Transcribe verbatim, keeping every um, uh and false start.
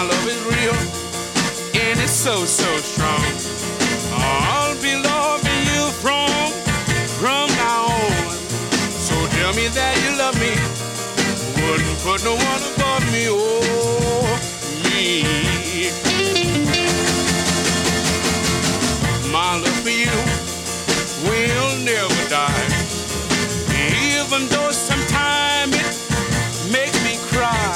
my love is real, and it's so, so strong. I'll be loving you from, from now on. So tell me that you love me, wouldn't put no one above me, oh.